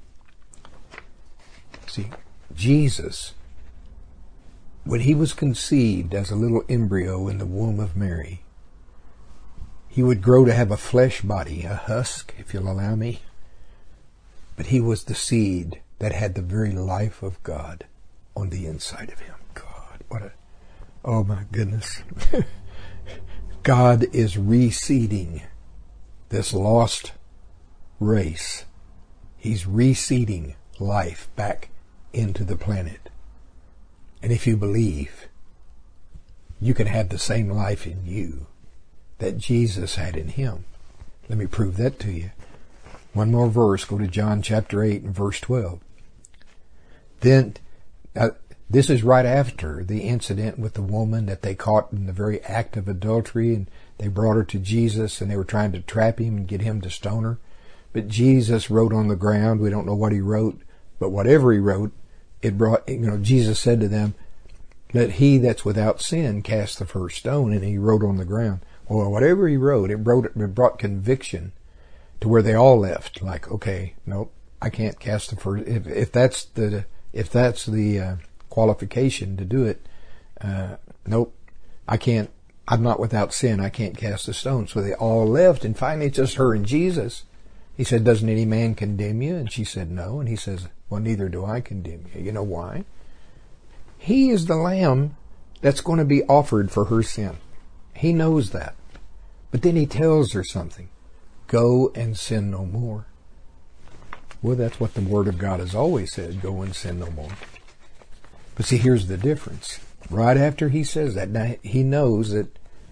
[SPEAKER 1] See, Jesus, when he was conceived as a little embryo in the womb of Mary, he would grow to have a flesh body, a husk, if you'll allow me. But he was the seed that had the very life of God on the inside of him. God, oh my goodness. God is reseeding this lost race. He's reseeding life back into the planet. And if you believe, you can have the same life in you that Jesus had in him. Let me prove that to you. One more verse. Go to John chapter 8 and verse 12. Then, this is right after the incident with the woman that they caught in the very act of adultery, and they brought her to Jesus, and they were trying to trap him and get him to stone her. But Jesus wrote on the ground. We don't know what he wrote, but whatever he wrote, Jesus said to them, let he that's without sin cast the first stone, and he wrote on the ground. Or whatever he wrote, it brought conviction to where they all left. Like, okay, nope, I can't cast the first. If that's the qualification to do it, nope, I can't. I'm not without sin. I can't cast a stone. So they all left, and finally it's just her and Jesus. He said, doesn't any man condemn you? And she said, no. And he says, well, neither do I condemn you. You know why? He is the lamb that's going to be offered for her sin. He knows that. But then he tells her something. Go and sin no more. Well, that's what the Word of God has always said. Go and sin no more. But see, here's the difference. Right after he says that, now he knows that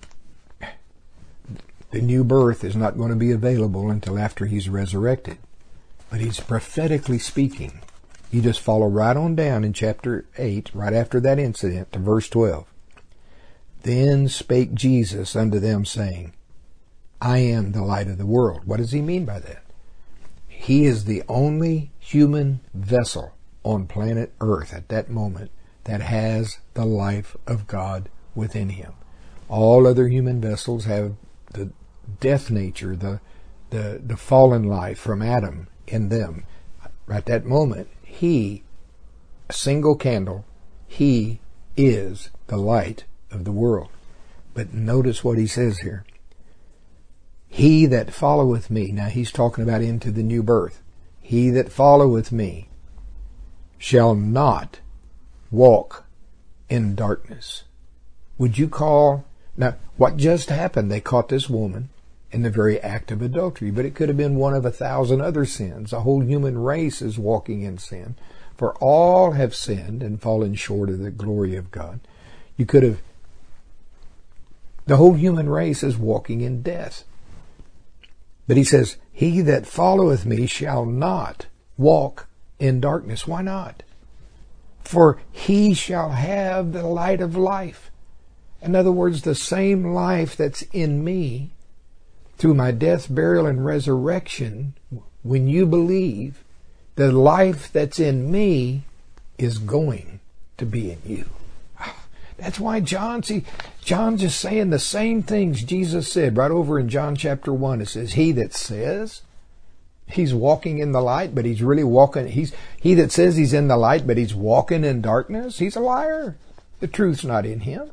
[SPEAKER 1] the new birth is not going to be available until after he's resurrected. But he's prophetically speaking. You just follow right on down in chapter 8, right after that incident, to verse 12. Then spake Jesus unto them, saying, I am the light of the world. What does he mean by that? He is the only human vessel on planet Earth at that moment that has the life of God within him. All other human vessels have the death nature, the fallen life from Adam in them. Right that moment, He, a single candle, He is the light of the world. But notice what He says here. He that followeth me, now He's talking about into the new birth. He that followeth me shall not walk in darkness. Would you call... Now, what just happened? They caught this woman in the very act of adultery, but it could have been one of 1,000 other sins. The whole human race is walking in sin. For all have sinned and fallen short of the glory of God. You could have... The whole human race is walking in death. But He says, He that followeth me shall not walk in darkness. Why not? For he shall have the light of life. In other words, the same life that's in me through my death, burial, and resurrection. When you believe, the life that's in me is going to be in you. That's why John's just saying the same things Jesus said right over in John chapter 1. It says, he that says he's walking in the light, but he's really walking, he that says he's in the light, but he's walking in darkness, he's a liar. The truth's not in him.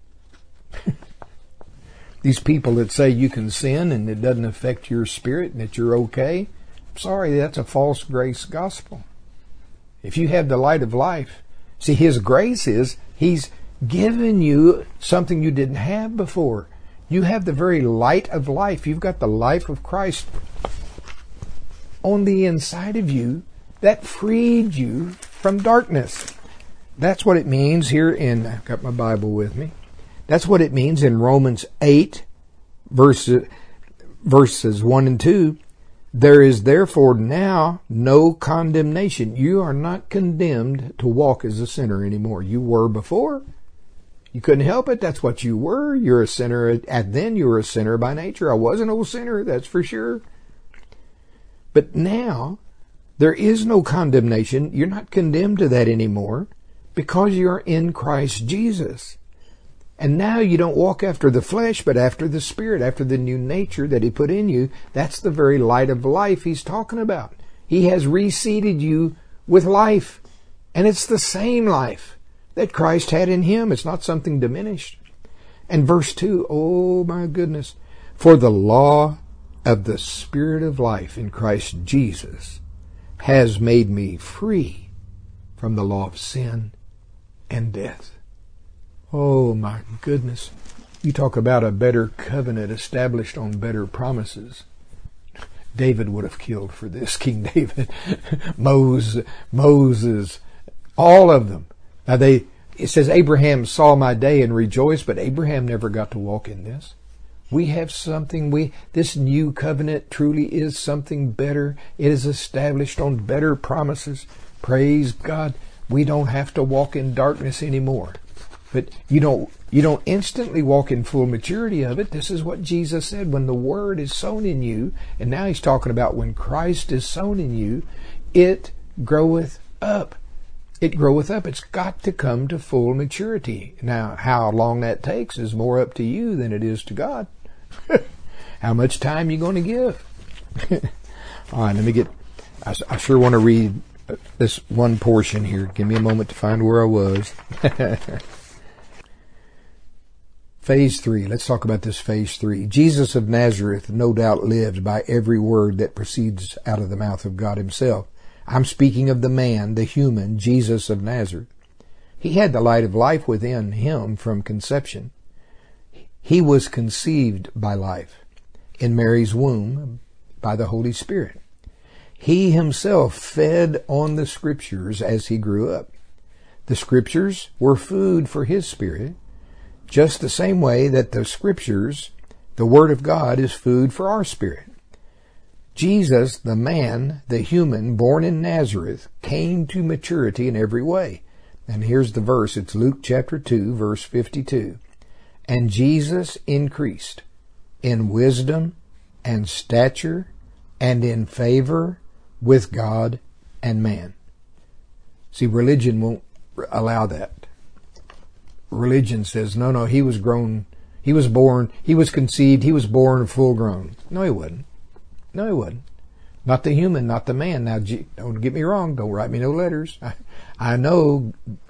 [SPEAKER 1] These people that say you can sin and it doesn't affect your spirit and that you're okay, I'm sorry, that's a false grace gospel. If you have the light of life, see, His grace is He's given you something you didn't have before. You have the very light of life. You've got the life of Christ on the inside of you that freed you from darkness. That's what it means here in, I've got my Bible with me. That's what it means in Romans 8, verses 1 and 2. There is therefore now no condemnation. You are not condemned to walk as a sinner anymore. You were before. You couldn't help it. That's what you were. You're a sinner. And then you were a sinner by nature. I was an old sinner, that's for sure. But now, there is no condemnation. You're not condemned to that anymore because you're in Christ Jesus. And now you don't walk after the flesh, but after the Spirit, after the new nature that He put in you. That's the very light of life He's talking about. He has reseated you with life. And it's the same life that Christ had in Him. It's not something diminished. And verse 2, oh my goodness. For the law of the Spirit of life in Christ Jesus has made me free from the law of sin and death. Oh my goodness. You talk about a better covenant established on better promises. David would have killed for this, King David. Moses, all of them. Now it says Abraham saw my day and rejoiced, but Abraham never got to walk in this. We have something, this new covenant truly is something better. It is established on better promises. Praise God. We don't have to walk in darkness anymore. But you don't instantly walk in full maturity of it. This is what Jesus said, when the Word is sown in you, and now He's talking about when Christ is sown in you, it groweth up. It groweth up. It's got to come to full maturity. Now, how long that takes is more up to you than it is to God. How much time you going to give? All right, I sure want to read this one portion here. Give me a moment to find where I was. Phase 3. Let's talk about this phase 3. Jesus of Nazareth no doubt lived by every word that proceeds out of the mouth of God Himself. I'm speaking of the man, the human, Jesus of Nazareth. He had the light of life within Him from conception. He was conceived by life in Mary's womb by the Holy Spirit. He Himself fed on the Scriptures as He grew up. The Scriptures were food for His spirit, just the same way that the Scriptures, the Word of God, is food for our spirit. Jesus, the man, the human, born in Nazareth, came to maturity in every way. And here's the verse. It's Luke chapter 2, verse 52. And Jesus increased in wisdom and stature and in favor with God and man. See, religion won't allow that. Religion says, no, he was grown, he was born, he was conceived, he was born full grown. No, he wasn't. Not the human, not the man. Now, don't get me wrong. Don't write me no letters. I know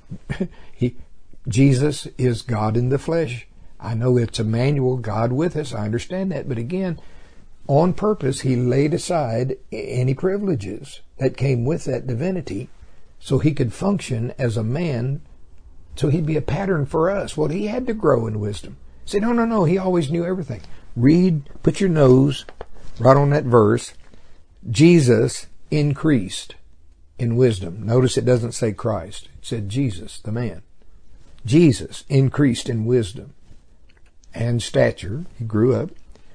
[SPEAKER 1] Jesus is God in the flesh. I know it's Emmanuel, God with us. I understand that. But again, on purpose, he laid aside any privileges that came with that divinity so he could function as a man, so he'd be a pattern for us. Well, he had to grow in wisdom. Say, no, he always knew everything. Put your nose right on that verse. Jesus increased in wisdom. Notice it doesn't say Christ. It said Jesus, the man. Jesus increased in wisdom and stature. He grew up.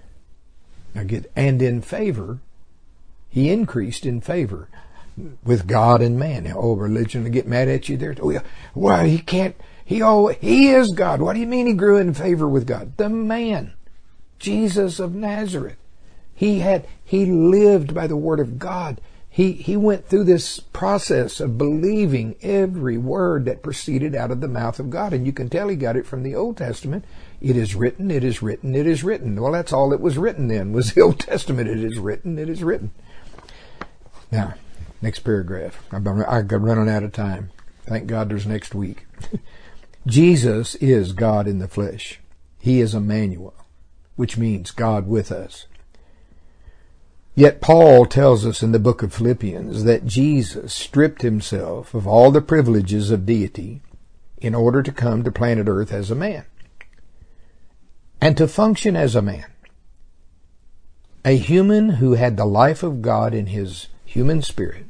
[SPEAKER 1] And in favor. He increased in favor with God and man. Oh, religion will get mad at you there. Oh, yeah. Well, he can't. He is God. What do you mean he grew in favor with God? The man, Jesus of Nazareth. He lived by the word of God. He went through this process of believing every word that proceeded out of the mouth of God. And you can tell he got it from the Old Testament. It is written, it is written, it is written. Well, that's all that was written then, was the Old Testament. It is written, it is written. Now, next paragraph. I'm running out of time. Thank God there's next week. Jesus is God in the flesh. He is Emmanuel, which means God with us. Yet Paul tells us in the book of Philippians that Jesus stripped himself of all the privileges of deity in order to come to planet Earth as a man and to function as a man. A human who had the life of God in his human spirit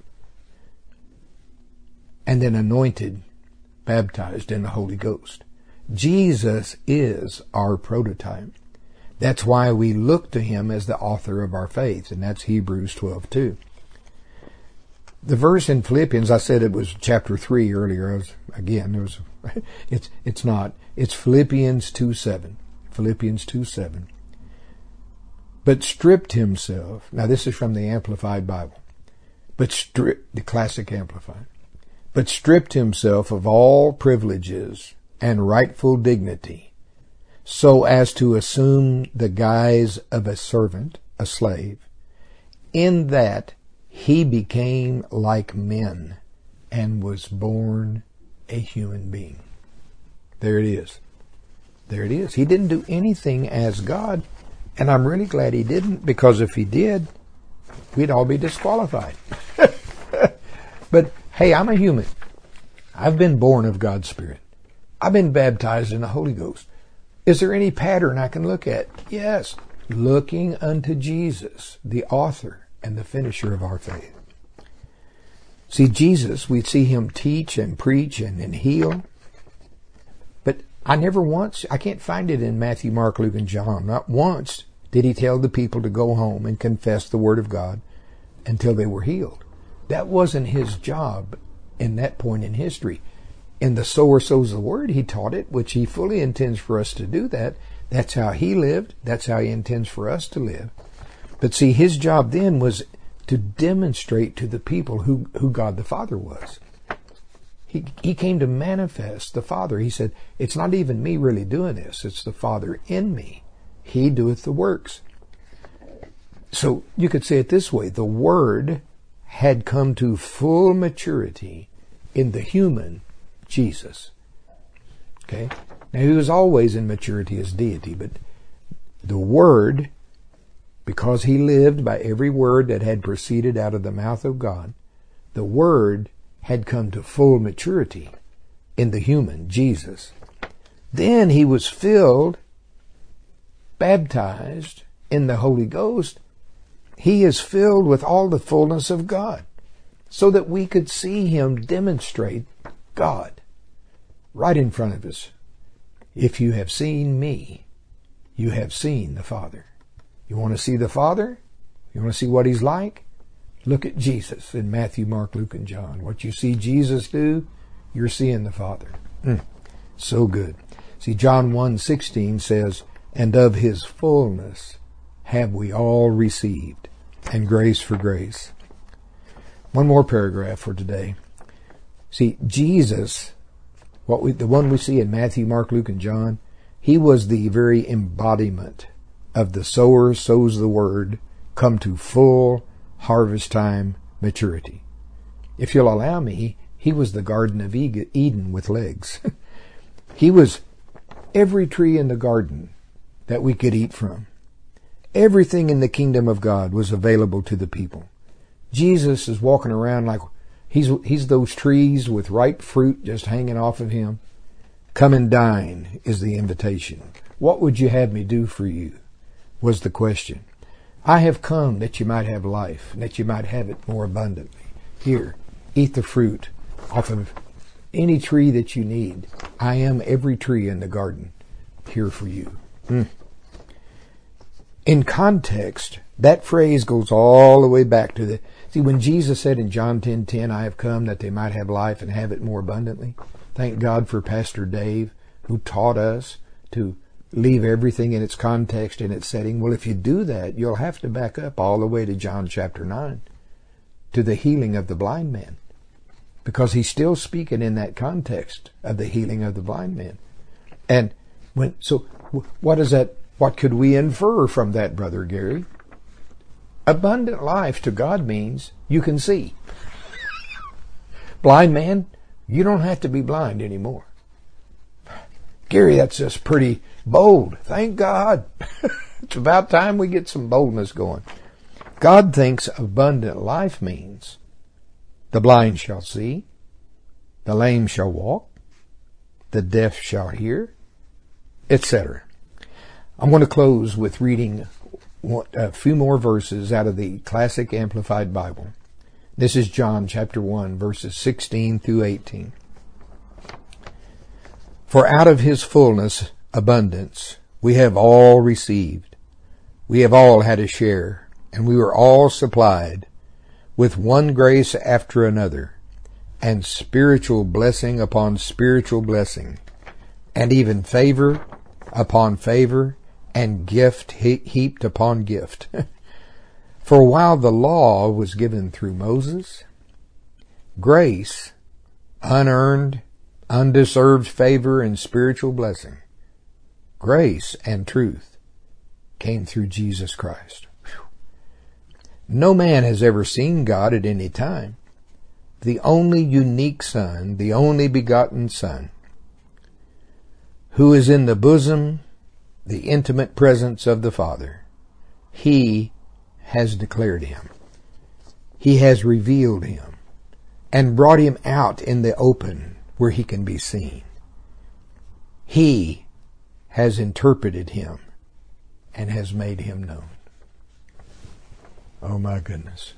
[SPEAKER 1] and then anointed, baptized in the Holy Ghost. Jesus is our prototype. That's why we look to him as the author of our faith, and that's Hebrews 12:2. The verse in Philippians, I said it was chapter 3 earlier. It's not. It's Philippians 2:7. Philippians 2:7. But stripped himself. Now this is from the Amplified Bible. The Classic Amplified. But stripped himself of all privileges and rightful dignity, so as to assume the guise of a servant, a slave, in that he became like men and was born a human being. There it is. There it is. He didn't do anything as God, and I'm really glad he didn't, because if he did, we'd all be disqualified. But hey, I'm a human. I've been born of God's Spirit. I've been baptized in the Holy Ghost. Is there any pattern I can look at? Yes. Looking unto Jesus, the author and the finisher of our faith. See, Jesus, we see him teach and preach and heal. But I can't find it in Matthew, Mark, Luke, and John. Not once did he tell the people to go home and confess the word of God until they were healed. That wasn't his job in that point in history. In the sower sows the word, he taught it, which he fully intends for us to do that. That's how he lived. That's how he intends for us to live. But see, his job then was to demonstrate to the people who God the Father was. He came to manifest the Father. He said, it's not even me really doing this. It's the Father in me. He doeth the works. So you could say it this way. The Word had come to full maturity in the human Jesus. Okay? Now he was always in maturity as deity, but the Word, because he lived by every word that had proceeded out of the mouth of God, the Word had come to full maturity in the human Jesus. Then he was filled, baptized in the Holy Ghost. He is filled with all the fullness of God, so that we could see him demonstrate God right in front of us. If you have seen me, you have seen the Father. You want to see the Father? You want to see what he's like? Look at Jesus in Matthew, Mark, Luke, and John. What you see Jesus do, you're seeing the Father. So good. See, John 1:16 says, and of his fullness have we all received, and grace for grace. One more paragraph for today. See, Jesus, the one we see in Matthew, Mark, Luke, and John, he was the very embodiment of the sower sows the word, come to full harvest time maturity. If you'll allow me, he was the Garden of Eden with legs. He was every tree in the garden that we could eat from. Everything in the kingdom of God was available to the people. Jesus is walking around like he's those trees with ripe fruit just hanging off of him. Come and dine is the invitation. What would you have me do for you? Was the question. I have come that you might have life, and that you might have it more abundantly. Here, eat the fruit off of any tree that you need. I am every tree in the garden here for you. In context, that phrase goes all the way back to when Jesus said in John 10:10, I have come that they might have life and have it more abundantly. Thank God for Pastor Dave, who taught us to leave everything in its context and its setting. Well, if you do that, you'll have to back up all the way to John chapter 9, to the healing of the blind man, because he's still speaking in that context of the healing of the blind man. And what is that? What could we infer from that, Brother Gary? Abundant life to God means you can see. Blind man, you don't have to be blind anymore. Gary, that's just pretty bold. Thank God. It's about time we get some boldness going. God thinks abundant life means the blind shall see, the lame shall walk, the deaf shall hear, etc. I'm going to close with reading a few more verses out of the Classic Amplified Bible. This is John chapter 1, verses 16 through 18. For out of his fullness, abundance, we have all received. We have all had a share, and we were all supplied with one grace after another, and spiritual blessing upon spiritual blessing, and even favor upon favor, and gift heaped upon gift. For while the law was given through Moses, grace, unearned, undeserved favor and spiritual blessing, grace and truth came through Jesus Christ. Whew. No man has ever seen God at any time. The only unique Son, the only begotten Son, who is in the bosom, the intimate presence of the Father, He has declared Him. He has revealed Him and brought Him out in the open where He can be seen. He has interpreted Him and has made Him known. Oh my goodness.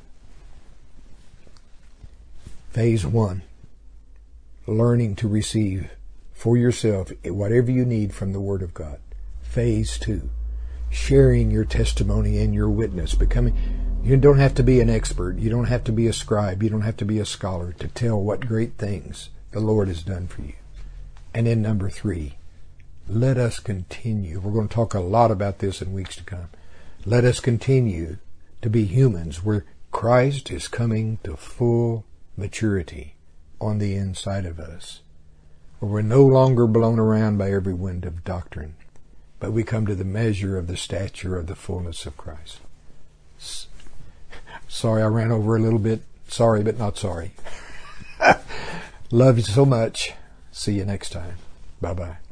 [SPEAKER 1] Phase 1, learning to receive for yourself whatever you need from the Word of God. Phase 2, sharing your testimony and your witness. You don't have to be an expert. You don't have to be a scribe. You don't have to be a scholar to tell what great things the Lord has done for you. And then number 3, let us continue. We're going to talk a lot about this in weeks to come. Let us continue to be humans where Christ is coming to full maturity on the inside of us, where we're no longer blown around by every wind of doctrine, but we come to the measure of the stature of the fullness of Christ. Sorry I ran over a little bit. Sorry, but not sorry. Love you so much. See you next time. Bye-bye.